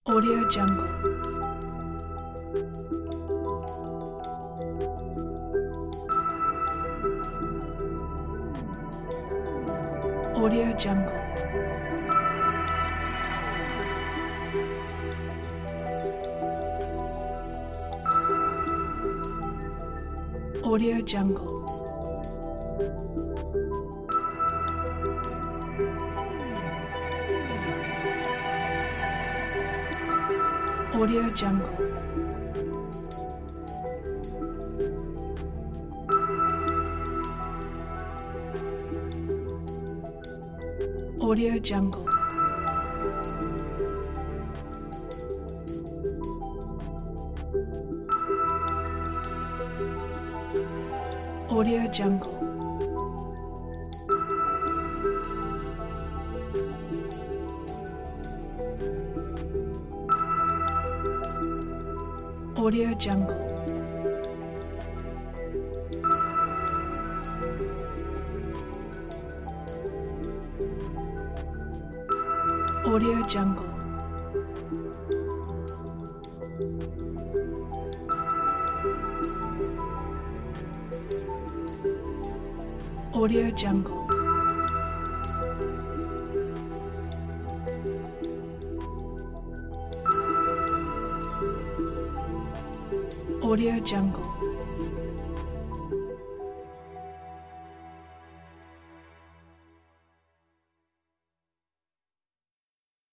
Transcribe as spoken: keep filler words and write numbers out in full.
Audio Jungle. Audio Jungle. Audio Jungle. Audio Jungle. Audio Jungle. Audio Jungle. Audio Jungle. Audio Jungle. Audio Jungle. Audio Jungle.